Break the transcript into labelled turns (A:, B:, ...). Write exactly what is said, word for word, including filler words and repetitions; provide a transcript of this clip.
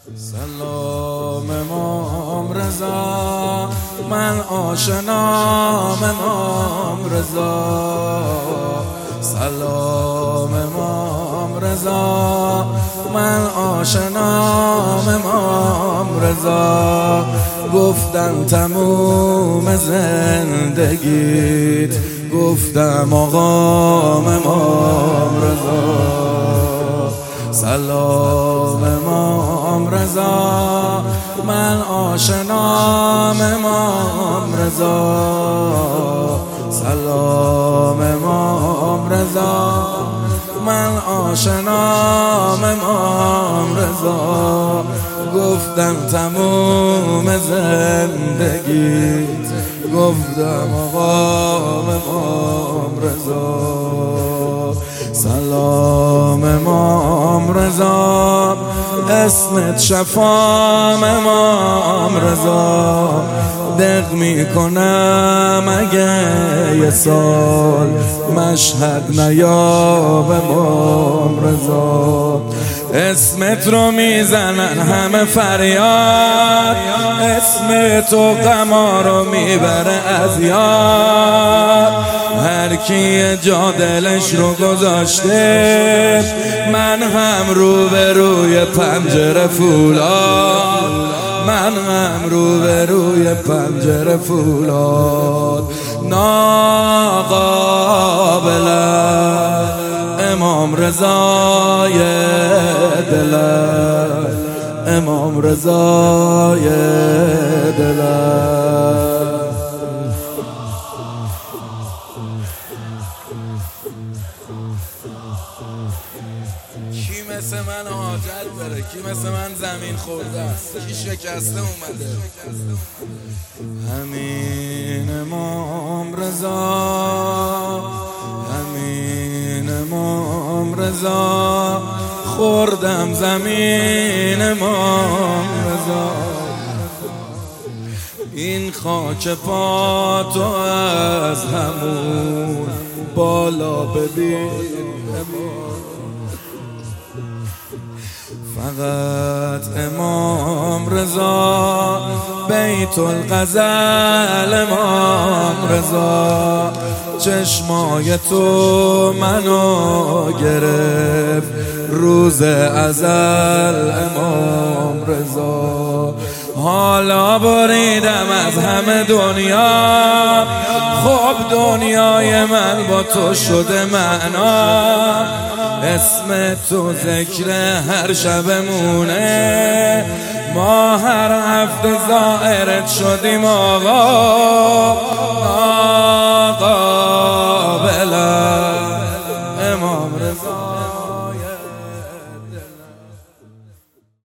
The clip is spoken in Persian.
A: سلام امام رضا، من آشنام امام رضا. سلام امام رضا، من آشنام امام رضا. گفتم تموم زندگیت، گفتم آقام امام رضا. سلام امام رضا، من آشنام امام رضا. سلام امام رضا، من آشنام امام رضا. گفتم تموم زندگیت، گفتم آقام امام رضا. سلام امام رضا، اسمت شفام امام رضا. دق میکنم اگه یه سال مشهد نیاب امام رضا. اسمت رو میزنن همه فریاد، اسم تو غما رو میبره از یاد. هر کی جا دلش رو گذاشته، من هم رو به روی پنجره فولاد، من هم رو به روی پنجره فولاد. ناقابلم امام رضای دلم، امام رضای دلم. کی مثل من حاجت داره؟ کی مثل من زمین خورده است؟ کی شکسته اومده؟ همین امام رضا، همین امام رضا. خوردم زمین امام رضا. این خاک پا تو از همون بالا ببین، فقط امام رضا. بیت الغزل امام رضا. چشمای تو منو گرفت روز ازل امام رضا. حالا بریدم از همه دنیا، خب دنیای من با تو شده معنا. اسم تو ذکر هر شبمونه، ما هر هفته زائرت شدیم آقا. ناقابلم امام رضا.